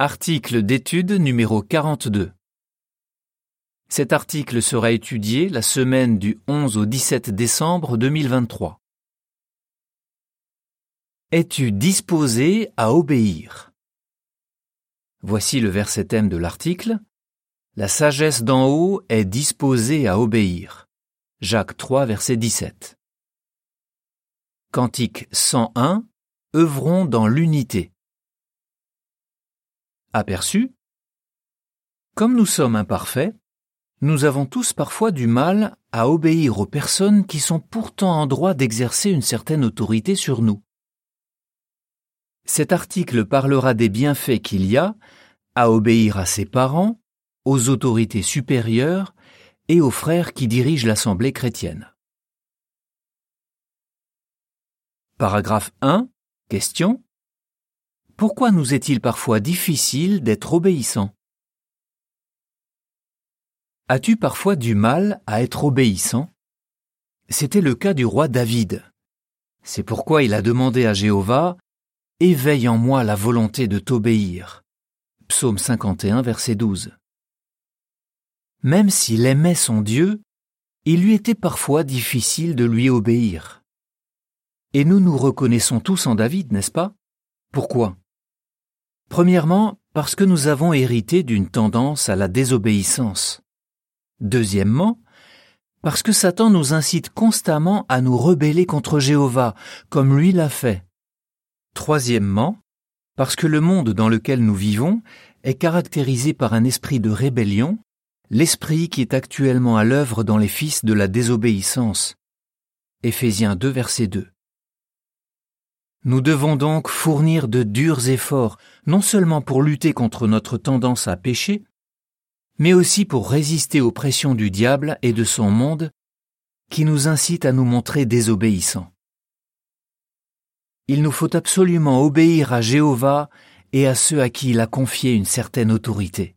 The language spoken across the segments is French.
Article d'étude numéro 42. Cet article sera étudié la semaine du 11 au 17 décembre 2023. Es-tu disposé à obéir? Voici le verset thème de l'article. La sagesse d'en haut est disposée à obéir. Jacques 3, verset 17. Cantique 101. Œuvrons dans l'unité. Aperçu. Comme nous sommes imparfaits, nous avons tous parfois du mal à obéir aux personnes qui sont pourtant en droit d'exercer une certaine autorité sur nous. Cet article parlera des bienfaits qu'il y a à obéir à ses parents, aux autorités supérieures et aux frères qui dirigent l'Assemblée chrétienne. Paragraphe 1. Question. Pourquoi nous est-il parfois difficile d'être obéissant? As-tu parfois du mal à être obéissant? C'était le cas du roi David. C'est pourquoi il a demandé à Jéhovah « Éveille en moi la volonté de t'obéir » Psaume 51, verset 12. Même s'il aimait son Dieu, il lui était parfois difficile de lui obéir. Et nous nous reconnaissons tous en David, n'est-ce pas? Pourquoi? Premièrement, parce que nous avons hérité d'une tendance à la désobéissance. Deuxièmement, parce que Satan nous incite constamment à nous rebeller contre Jéhovah, comme lui l'a fait. Troisièmement, parce que le monde dans lequel nous vivons est caractérisé par un esprit de rébellion, l'esprit qui est actuellement à l'œuvre dans les fils de la désobéissance. Éphésiens 2, verset 2. Nous devons donc fournir de durs efforts, non seulement pour lutter contre notre tendance à pécher, mais aussi pour résister aux pressions du diable et de son monde qui nous incitent à nous montrer désobéissants. Il nous faut absolument obéir à Jéhovah et à ceux à qui il a confié une certaine autorité.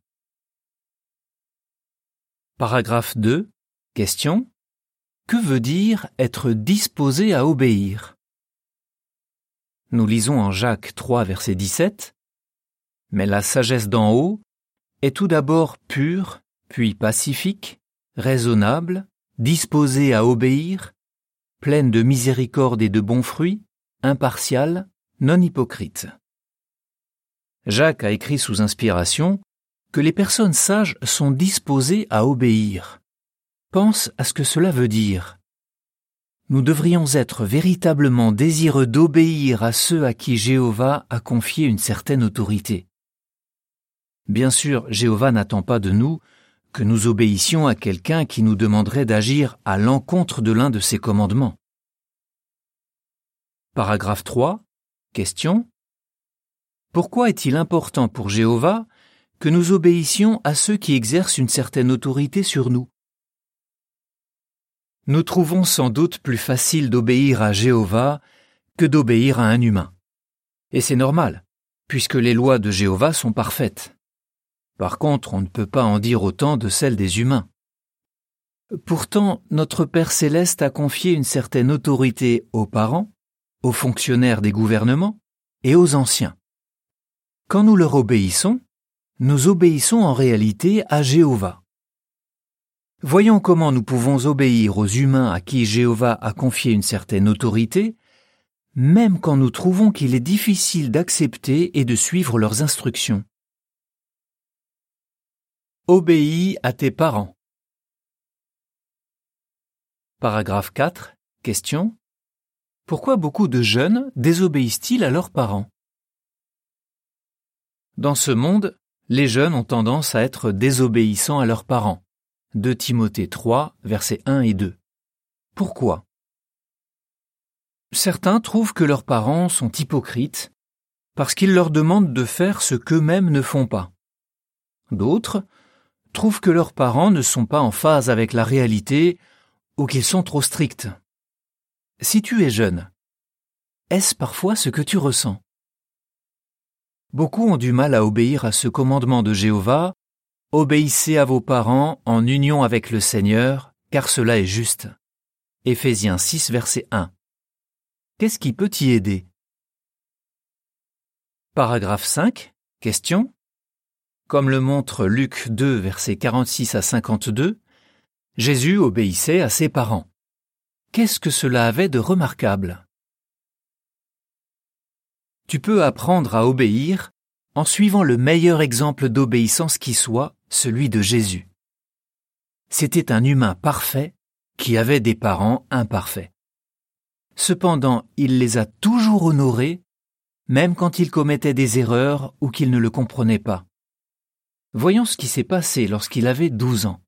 Paragraphe 2. Question. Que veut dire être disposé à obéir? Nous lisons en Jacques 3, verset 17. Mais la sagesse d'en haut est tout d'abord pure, puis pacifique, raisonnable, disposée à obéir, pleine de miséricorde et de bons fruits, impartiale, non hypocrite. Jacques a écrit sous inspiration que les personnes sages sont disposées à obéir. Pense à ce que cela veut dire. Nous devrions être véritablement désireux d'obéir à ceux à qui Jéhovah a confié une certaine autorité. Bien sûr, Jéhovah n'attend pas de nous que nous obéissions à quelqu'un qui nous demanderait d'agir à l'encontre de l'un de ses commandements. Paragraphe 3. Question. Pourquoi est-il important pour Jéhovah que nous obéissions à ceux qui exercent une certaine autorité sur nous? Nous trouvons sans doute plus facile d'obéir à Jéhovah que d'obéir à un humain. Et c'est normal, puisque les lois de Jéhovah sont parfaites. Par contre, on ne peut pas en dire autant de celles des humains. Pourtant, notre Père céleste a confié une certaine autorité aux parents, aux fonctionnaires des gouvernements et aux anciens. Quand nous leur obéissons, nous obéissons en réalité à Jéhovah. Voyons comment nous pouvons obéir aux humains à qui Jéhovah a confié une certaine autorité, même quand nous trouvons qu'il est difficile d'accepter et de suivre leurs instructions. Obéis à tes parents. Paragraphe 4. Question. Pourquoi beaucoup de jeunes désobéissent-ils à leurs parents? Dans ce monde, les jeunes ont tendance à être désobéissants à leurs parents. 2 Timothée 3, versets 1 et 2. Pourquoi? Certains trouvent que leurs parents sont hypocrites parce qu'ils leur demandent de faire ce qu'eux-mêmes ne font pas. D'autres trouvent que leurs parents ne sont pas en phase avec la réalité ou qu'ils sont trop stricts. Si tu es jeune, est-ce parfois ce que tu ressens? Beaucoup ont du mal à obéir à ce commandement de Jéhovah. Obéissez à vos parents en union avec le Seigneur, car cela est juste. Éphésiens 6, verset 1. Qu'est-ce qui peut t'y aider? Paragraphe 5. Question. Comme le montre Luc 2, versets 46 à 52, Jésus obéissait à ses parents. Qu'est-ce que cela avait de remarquable? Tu peux apprendre à obéir en suivant le meilleur exemple d'obéissance qui soit, celui de Jésus. C'était un humain parfait qui avait des parents imparfaits. Cependant, il les a toujours honorés, même quand il commettait des erreurs ou qu'il ne le comprenait pas. Voyons ce qui s'est passé lorsqu'il avait 12 ans.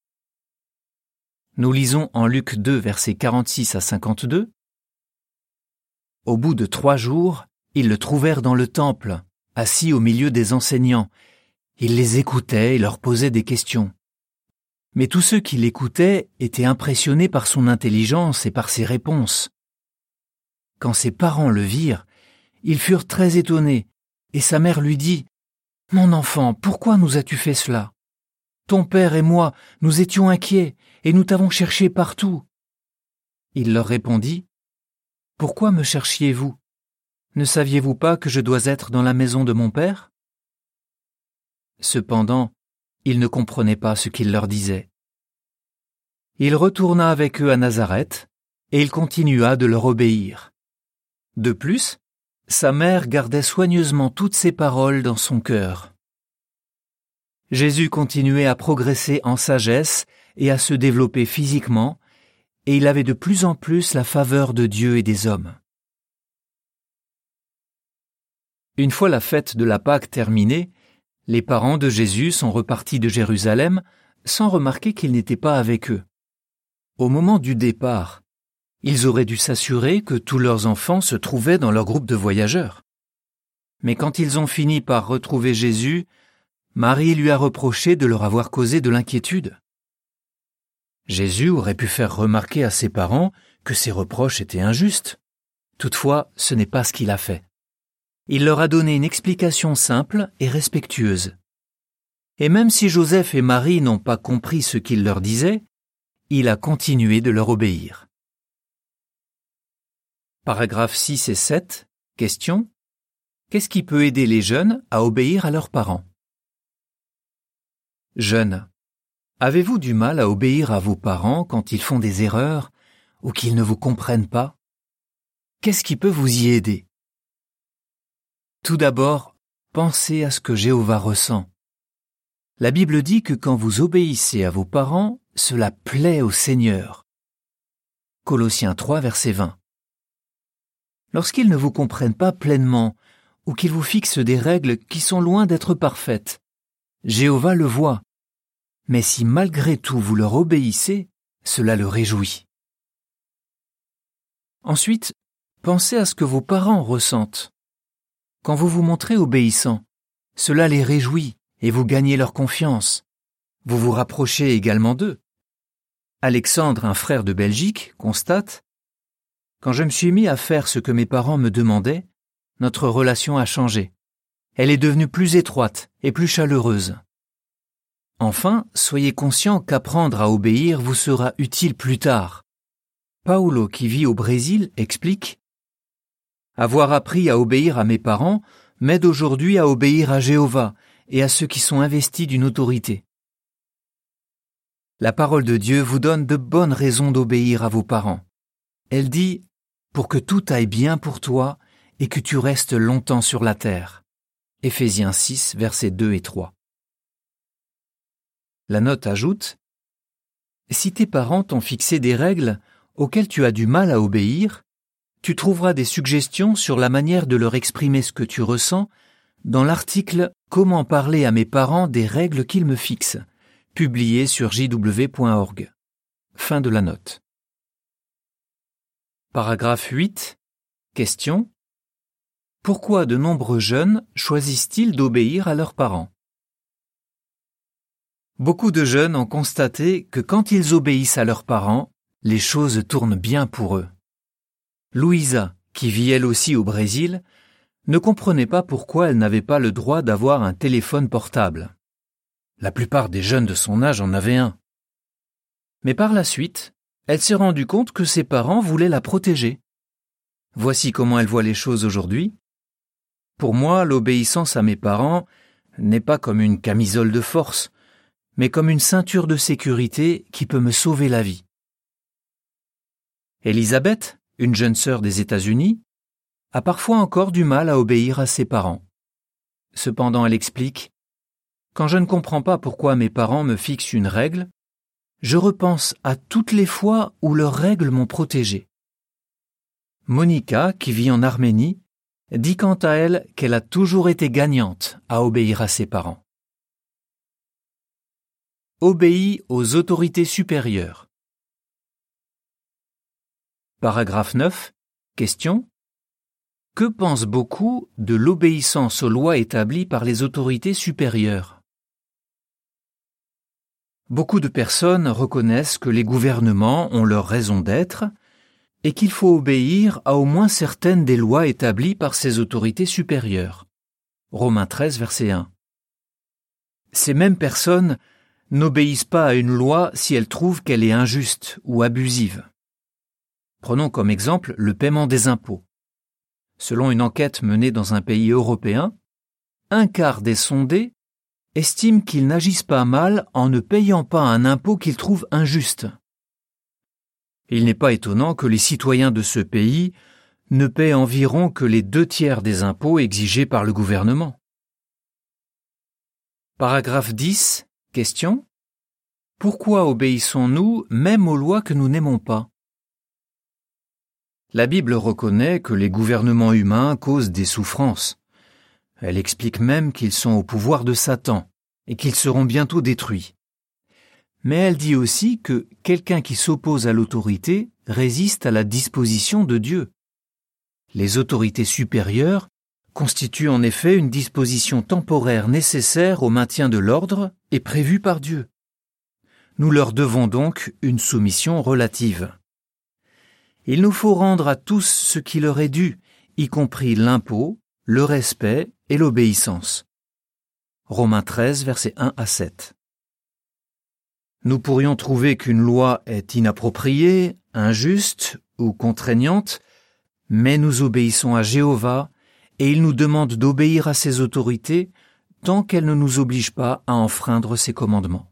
Nous lisons en Luc 2, versets 46 à 52. Au bout de 3 jours, ils le trouvèrent dans le temple, assis au milieu des enseignants. Il les écoutait et leur posait des questions. Mais tous ceux qui l'écoutaient étaient impressionnés par son intelligence et par ses réponses. Quand ses parents le virent, ils furent très étonnés, et sa mère lui dit « Mon enfant, pourquoi nous as-tu fait cela? Ton père et moi, nous étions inquiets, et nous t'avons cherché partout. » Il leur répondit « Pourquoi me cherchiez-vous? Ne saviez-vous pas que je dois être dans la maison de mon père? » Cependant, il ne comprenait pas ce qu'il leur disait. Il retourna avec eux à Nazareth, et il continua de leur obéir. De plus, sa mère gardait soigneusement toutes ses paroles dans son cœur. Jésus continuait à progresser en sagesse et à se développer physiquement, et il avait de plus en plus la faveur de Dieu et des hommes. Une fois la fête de la Pâque terminée, les parents de Jésus sont repartis de Jérusalem sans remarquer qu'il n'était pas avec eux. Au moment du départ, ils auraient dû s'assurer que tous leurs enfants se trouvaient dans leur groupe de voyageurs. Mais quand ils ont fini par retrouver Jésus, Marie lui a reproché de leur avoir causé de l'inquiétude. Jésus aurait pu faire remarquer à ses parents que ces reproches étaient injustes. Toutefois, ce n'est pas ce qu'il a fait. Il leur a donné une explication simple et respectueuse. Et même si Joseph et Marie n'ont pas compris ce qu'il leur disait, il a continué de leur obéir. Paragraphes 6 et 7. Question. Qu'est-ce qui peut aider les jeunes à obéir à leurs parents? Jeunes, avez-vous du mal à obéir à vos parents quand ils font des erreurs ou qu'ils ne vous comprennent pas? Qu'est-ce qui peut vous y aider? Tout d'abord, pensez à ce que Jéhovah ressent. La Bible dit que quand vous obéissez à vos parents, cela plaît au Seigneur. Colossiens 3, verset 20. Lorsqu'ils ne vous comprennent pas pleinement ou qu'ils vous fixent des règles qui sont loin d'être parfaites, Jéhovah le voit. Mais si malgré tout vous leur obéissez, cela le réjouit. Ensuite, pensez à ce que vos parents ressentent. Quand vous vous montrez obéissant, cela les réjouit et vous gagnez leur confiance. Vous vous rapprochez également d'eux. Alexandre, un frère de Belgique, constate « Quand je me suis mis à faire ce que mes parents me demandaient, notre relation a changé. Elle est devenue plus étroite et plus chaleureuse. Enfin, soyez conscient qu'apprendre à obéir vous sera utile plus tard. Paulo, qui vit au Brésil, explique « Avoir appris à obéir à mes parents m'aide aujourd'hui à obéir à Jéhovah et à ceux qui sont investis d'une autorité. » La parole de Dieu vous donne de bonnes raisons d'obéir à vos parents. Elle dit « Pour que tout aille bien pour toi et que tu restes longtemps sur la terre. » Éphésiens 6, versets 2 et 3. La note ajoute « Si tes parents t'ont fixé des règles auxquelles tu as du mal à obéir, tu trouveras des suggestions sur la manière de leur exprimer ce que tu ressens dans l'article « Comment parler à mes parents des règles qu'ils me fixent » publié sur jw.org. Fin de la note. Paragraphe 8. Question. Pourquoi de nombreux jeunes choisissent-ils d'obéir à leurs parents? Beaucoup de jeunes ont constaté que quand ils obéissent à leurs parents, les choses tournent bien pour eux. Louisa, qui vit elle aussi au Brésil, ne comprenait pas pourquoi elle n'avait pas le droit d'avoir un téléphone portable. La plupart des jeunes de son âge en avaient un. Mais par la suite, elle s'est rendue compte que ses parents voulaient la protéger. Voici comment elle voit les choses aujourd'hui. Pour moi, l'obéissance à mes parents n'est pas comme une camisole de force, mais comme une ceinture de sécurité qui peut me sauver la vie. Élisabeth, une jeune sœur des États-Unis, a parfois encore du mal à obéir à ses parents. Cependant, elle explique « Quand je ne comprends pas pourquoi mes parents me fixent une règle, je repense à toutes les fois où leurs règles m'ont protégée. » Monica, qui vit en Arménie, dit quant à elle qu'elle a toujours été gagnante à obéir à ses parents. Obéis aux autorités supérieures. Paragraphe 9. Question. Que pensent beaucoup de l'obéissance aux lois établies par les autorités supérieures? Beaucoup de personnes reconnaissent que les gouvernements ont leur raison d'être et qu'il faut obéir à au moins certaines des lois établies par ces autorités supérieures. Romains 13, verset 1. Ces mêmes personnes n'obéissent pas à une loi si elles trouvent qu'elle est injuste ou abusive. Prenons comme exemple le paiement des impôts. Selon une enquête menée dans un pays européen, un quart des sondés estiment qu'ils n'agissent pas mal en ne payant pas un impôt qu'ils trouvent injuste. Il n'est pas étonnant que les citoyens de ce pays ne paient environ que les 2/3 des impôts exigés par le gouvernement. Paragraphe 10. Question. Pourquoi obéissons-nous même aux lois que nous n'aimons pas? La Bible reconnaît que les gouvernements humains causent des souffrances. Elle explique même qu'ils sont au pouvoir de Satan et qu'ils seront bientôt détruits. Mais elle dit aussi que quelqu'un qui s'oppose à l'autorité résiste à la disposition de Dieu. Les autorités supérieures constituent en effet une disposition temporaire nécessaire au maintien de l'ordre et prévue par Dieu. Nous leur devons donc une soumission relative. Il nous faut rendre à tous ce qui leur est dû, y compris l'impôt, le respect et l'obéissance. Romains 13, versets 1 à 7. Nous pourrions trouver qu'une loi est inappropriée, injuste ou contraignante, mais nous obéissons à Jéhovah et il nous demande d'obéir à ses autorités tant qu'elles ne nous obligent pas à enfreindre ses commandements.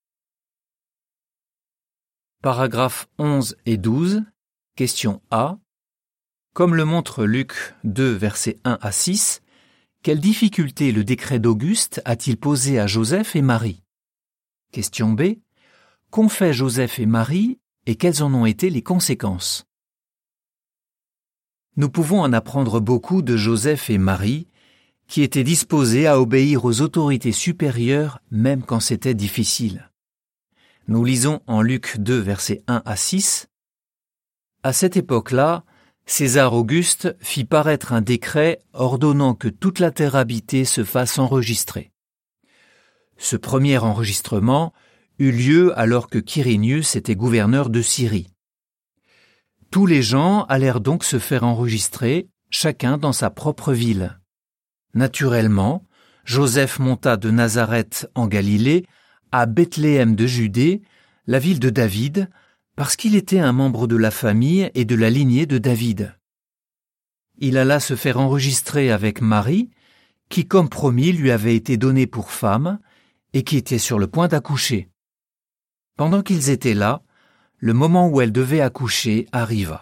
Paragraphes 11 et 12. Question A. Comme le montre Luc 2, versets 1 à 6, quelle difficulté le décret d'Auguste a-t-il posé à Joseph et Marie? Question B. Qu'ont fait Joseph et Marie et quelles en ont été les conséquences? Nous pouvons en apprendre beaucoup de Joseph et Marie, qui étaient disposés à obéir aux autorités supérieures même quand c'était difficile. Nous lisons en Luc 2, versets 1 à 6. À cette époque-là, César Auguste fit paraître un décret ordonnant que toute la terre habitée se fasse enregistrer. Ce premier enregistrement eut lieu alors que Quirinius était gouverneur de Syrie. Tous les gens allèrent donc se faire enregistrer, chacun dans sa propre ville. Naturellement, Joseph monta de Nazareth en Galilée à Bethléem de Judée, la ville de David, parce qu'il était un membre de la famille et de la lignée de David. Il alla se faire enregistrer avec Marie, qui comme promis lui avait été donnée pour femme et qui était sur le point d'accoucher. Pendant qu'ils étaient là, le moment où elle devait accoucher arriva.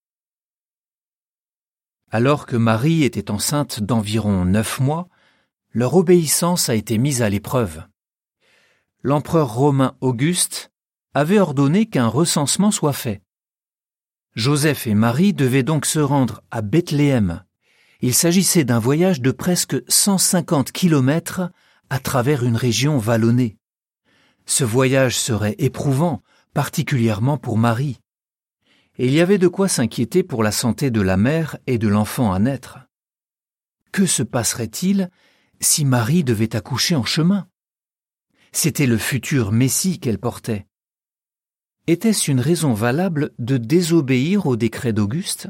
Alors que Marie était enceinte d'environ 9 mois, leur obéissance a été mise à l'épreuve. L'empereur romain Auguste avait ordonné qu'un recensement soit fait. Joseph et Marie devaient donc se rendre à Bethléem. Il s'agissait d'un voyage de presque 150 kilomètres à travers une région vallonnée. Ce voyage serait éprouvant, particulièrement pour Marie. Et il y avait de quoi s'inquiéter pour la santé de la mère et de l'enfant à naître. Que se passerait-il si Marie devait accoucher en chemin? C'était le futur Messie qu'elle portait. Était-ce une raison valable de désobéir au décret d'Auguste?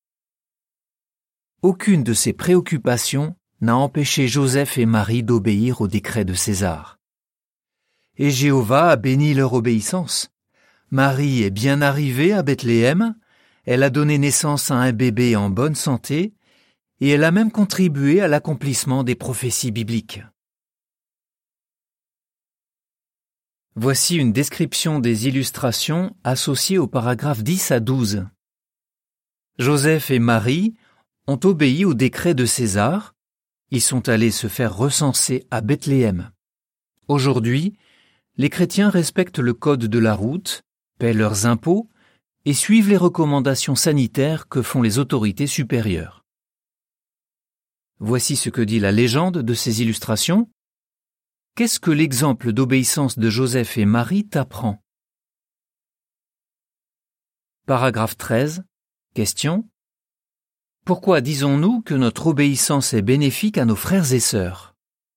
Aucune de ces préoccupations n'a empêché Joseph et Marie d'obéir au décret de César. Et Jéhovah a béni leur obéissance. Marie est bien arrivée à Bethléem, elle a donné naissance à un bébé en bonne santé, et elle a même contribué à l'accomplissement des prophéties bibliques. Voici une description des illustrations associées aux paragraphes 10 à 12. Joseph et Marie ont obéi au décret de César. Ils sont allés se faire recenser à Bethléem. Aujourd'hui, les chrétiens respectent le code de la route, paient leurs impôts et suivent les recommandations sanitaires que font les autorités supérieures. Voici ce que dit la légende de ces illustrations. Qu'est-ce que l'exemple d'obéissance de Joseph et Marie t'apprend? Paragraphe 13. Question. Pourquoi disons-nous que notre obéissance est bénéfique à nos frères et sœurs?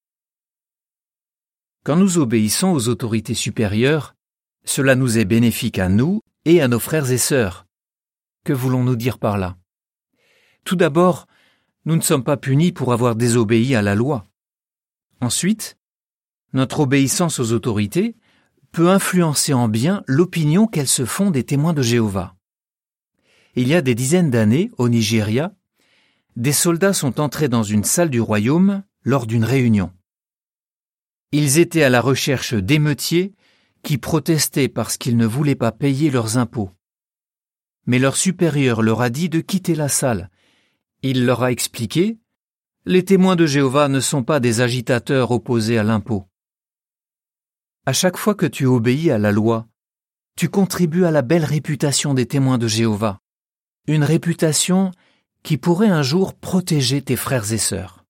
Quand nous obéissons aux autorités supérieures, cela nous est bénéfique à nous et à nos frères et sœurs. Que voulons-nous dire par là? Tout d'abord, nous ne sommes pas punis pour avoir désobéi à la loi. Ensuite, notre obéissance aux autorités peut influencer en bien l'opinion qu'elles se font des témoins de Jéhovah. Il y a des dizaines d'années, au Nigeria, des soldats sont entrés dans une salle du royaume lors d'une réunion. Ils étaient à la recherche d'émeutiers qui protestaient parce qu'ils ne voulaient pas payer leurs impôts. Mais leur supérieur leur a dit de quitter la salle. Il leur a expliqué « Les témoins de Jéhovah ne sont pas des agitateurs opposés à l'impôt. » À chaque fois que tu obéis à la loi, tu contribues à la belle réputation des témoins de Jéhovah, une réputation qui pourrait un jour protéger tes frères et sœurs.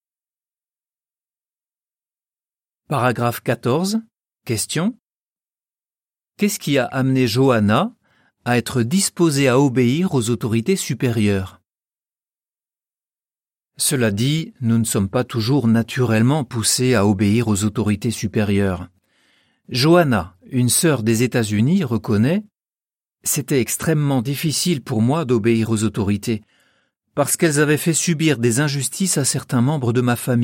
Paragraphe 14. Question. Qu'est-ce qui a amené Johanna à être disposée à obéir aux autorités supérieures? Cela dit, nous ne sommes pas toujours naturellement poussés à obéir aux autorités supérieures. Johanna, une sœur des États-Unis, reconnaît « C'était extrêmement difficile pour moi d'obéir aux autorités, parce qu'elles avaient fait subir des injustices à certains membres de ma famille. »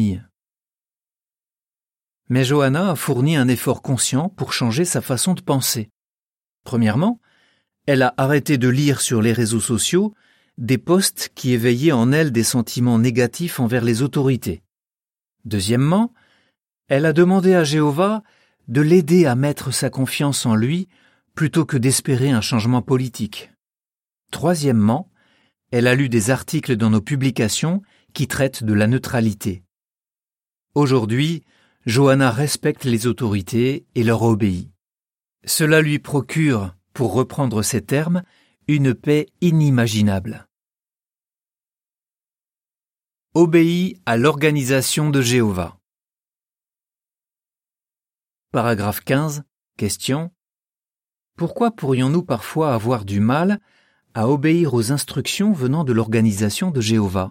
Mais Johanna a fourni un effort conscient pour changer sa façon de penser. Premièrement, elle a arrêté de lire sur les réseaux sociaux des posts qui éveillaient en elle des sentiments négatifs envers les autorités. Deuxièmement, elle a demandé à Jéhovah de l'aider à mettre sa confiance en lui plutôt que d'espérer un changement politique. Troisièmement, elle a lu des articles dans nos publications qui traitent de la neutralité. Aujourd'hui, Johanna respecte les autorités et leur obéit. Cela lui procure, pour reprendre ses termes, une paix inimaginable. Obéit à l'organisation de Jéhovah. Paragraphe 15. Question. Pourquoi pourrions-nous parfois avoir du mal à obéir aux instructions venant de l'organisation de Jéhovah?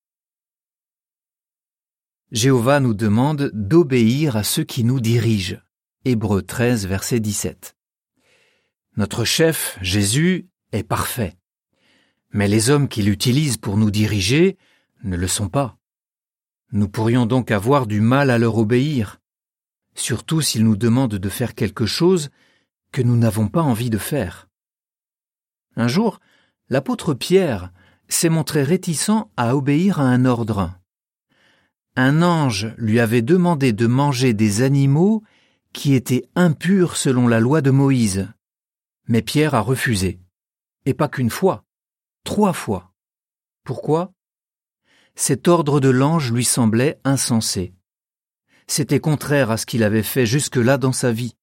Jéhovah nous demande d'obéir à ceux qui nous dirigent. Hébreux 13, verset 17. Notre chef, Jésus, est parfait. Mais les hommes qui l'utilisent pour nous diriger ne le sont pas. Nous pourrions donc avoir du mal à leur obéir, surtout s'ils nous demandent de faire quelque chose que nous n'avons pas envie de faire. Un jour, l'apôtre Pierre s'est montré réticent à obéir à un ordre. Un ange lui avait demandé de manger des animaux qui étaient impurs selon la loi de Moïse. Mais Pierre a refusé. Et pas qu'une fois, 3 fois. Pourquoi? Cet ordre de l'ange lui semblait insensé. C'était contraire à ce qu'il avait fait jusque-là dans sa vie.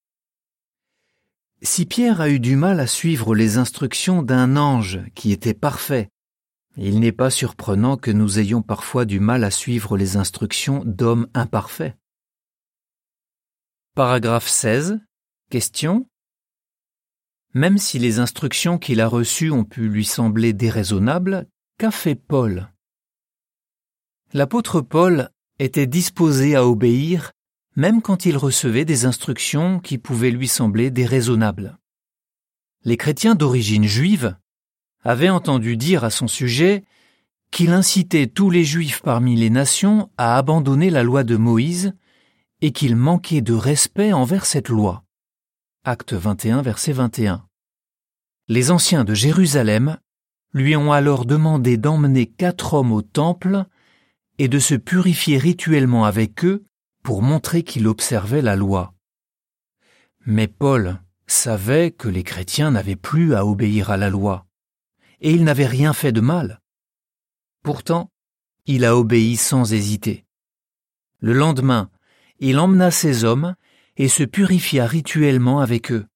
Si Pierre a eu du mal à suivre les instructions d'un ange qui était parfait, il n'est pas surprenant que nous ayons parfois du mal à suivre les instructions d'hommes imparfaits. Paragraphe 16. Question. Même si les instructions qu'il a reçues ont pu lui sembler déraisonnables, qu'a fait Paul? L'apôtre Paul était disposé à obéir même quand il recevait des instructions qui pouvaient lui sembler déraisonnables. Les chrétiens d'origine juive avaient entendu dire à son sujet qu'il incitait tous les Juifs parmi les nations à abandonner la loi de Moïse et qu'il manquait de respect envers cette loi. Acte 21, verset 21. Les anciens de Jérusalem lui ont alors demandé d'emmener 4 hommes au temple et de se purifier rituellement avec eux pour montrer qu'il observait la loi. Mais Paul savait que les chrétiens n'avaient plus à obéir à la loi, et il n'avait rien fait de mal. Pourtant, il a obéi sans hésiter. Le lendemain, il emmena ses hommes et se purifia rituellement avec eux.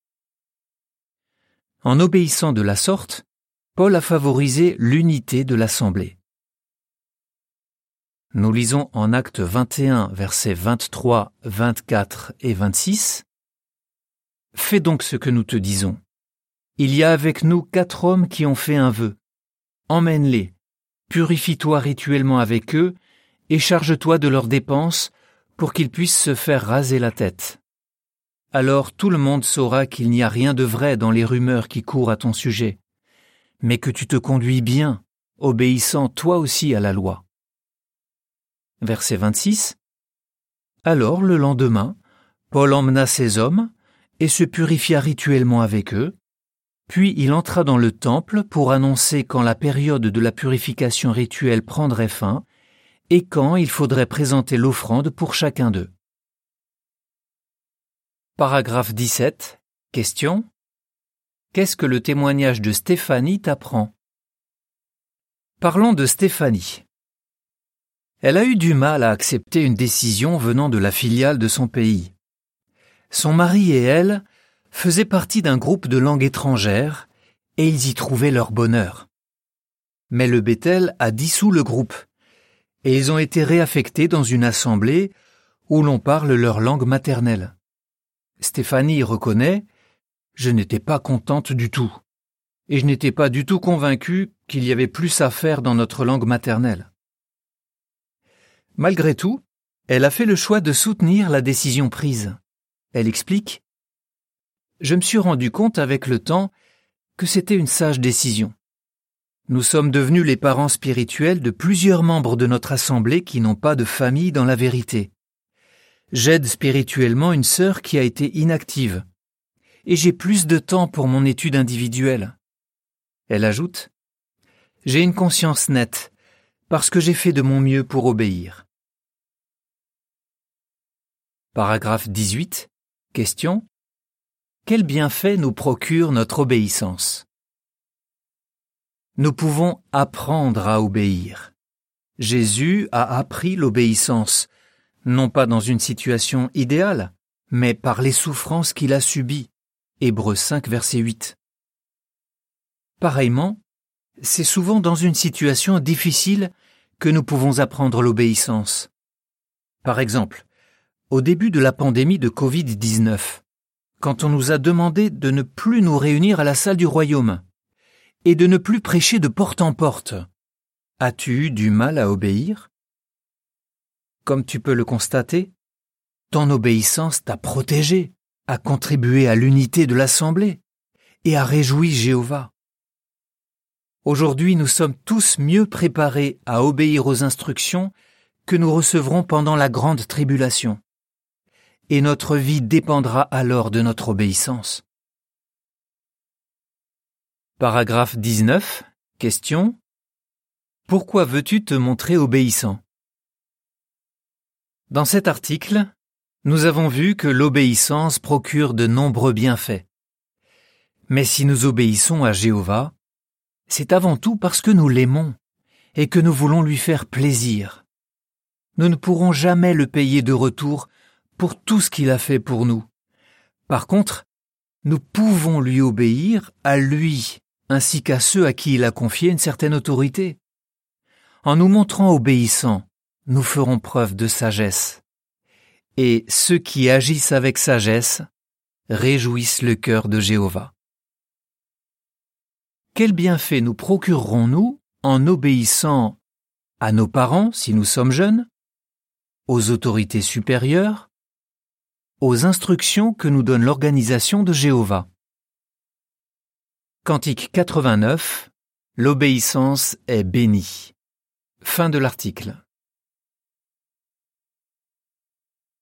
En obéissant de la sorte, Paul a favorisé l'unité de l'assemblée. Nous lisons en Actes 21, versets 23, 24 et 26. « Fais donc ce que nous te disons. Il y a avec nous 4 hommes qui ont fait un vœu. Emmène-les, purifie-toi rituellement avec eux et charge-toi de leurs dépenses pour qu'ils puissent se faire raser la tête. Alors tout le monde saura qu'il n'y a rien de vrai dans les rumeurs qui courent à ton sujet, mais que tu te conduis bien, obéissant toi aussi à la loi. » Verset 26. Alors le lendemain, Paul emmena ses hommes et se purifia rituellement avec eux, puis il entra dans le temple pour annoncer quand la période de la purification rituelle prendrait fin et quand il faudrait présenter l'offrande pour chacun d'eux. Paragraphe 17. Question. Qu'est-ce que le témoignage de Stéphanie t'apprend? Parlons de Stéphanie. Elle a eu du mal à accepter une décision venant de la filiale de son pays. Son mari et elle faisaient partie d'un groupe de langue étrangère et ils y trouvaient leur bonheur. Mais le Bethel a dissous le groupe et ils ont été réaffectés dans une assemblée où l'on parle leur langue maternelle. Stéphanie reconnaît « Je n'étais pas contente du tout et je n'étais pas du tout convaincue qu'il y avait plus à faire dans notre langue maternelle. » Malgré tout, elle a fait le choix de soutenir la décision prise. Elle explique « Je me suis rendu compte avec le temps que c'était une sage décision. Nous sommes devenus les parents spirituels de plusieurs membres de notre assemblée qui n'ont pas de famille dans la vérité. J'aide spirituellement une sœur qui a été inactive et j'ai plus de temps pour mon étude individuelle. » Elle ajoute « J'ai une conscience nette parce que j'ai fait de mon mieux pour obéir. » Paragraphe 18. Question. Quel bienfait nous procure notre obéissance? Nous pouvons apprendre à obéir. Jésus a appris l'obéissance, non pas dans une situation idéale, mais par les souffrances qu'il a subies. Hébreux 5, verset 8. Pareillement, c'est souvent dans une situation difficile que nous pouvons apprendre l'obéissance. Par exemple, au début de la pandémie de Covid-19, quand on nous a demandé de ne plus nous réunir à la salle du royaume et de ne plus prêcher de porte en porte, as-tu eu du mal à obéir? Comme tu peux le constater, ton obéissance t'a protégé, a contribué à l'unité de l'assemblée et a réjoui Jéhovah. Aujourd'hui, nous sommes tous mieux préparés à obéir aux instructions que nous recevrons pendant la grande tribulation. Et notre vie dépendra alors de notre obéissance. Paragraphe 19. Question. Pourquoi veux-tu te montrer obéissant? Dans cet article, nous avons vu que l'obéissance procure de nombreux bienfaits. Mais si nous obéissons à Jéhovah, c'est avant tout parce que nous l'aimons et que nous voulons lui faire plaisir. Nous ne pourrons jamais le payer de retour pour tout ce qu'il a fait pour nous. Par contre, nous pouvons lui obéir à lui, ainsi qu'à ceux à qui il a confié une certaine autorité. En nous montrant obéissants, nous ferons preuve de sagesse. Et ceux qui agissent avec sagesse réjouissent le cœur de Jéhovah. Quel bienfait nous procurerons-nous en obéissant à nos parents si nous sommes jeunes, aux autorités supérieures, aux instructions que nous donne l'organisation de Jéhovah? Cantique 89. L'obéissance est bénie. Fin de l'article.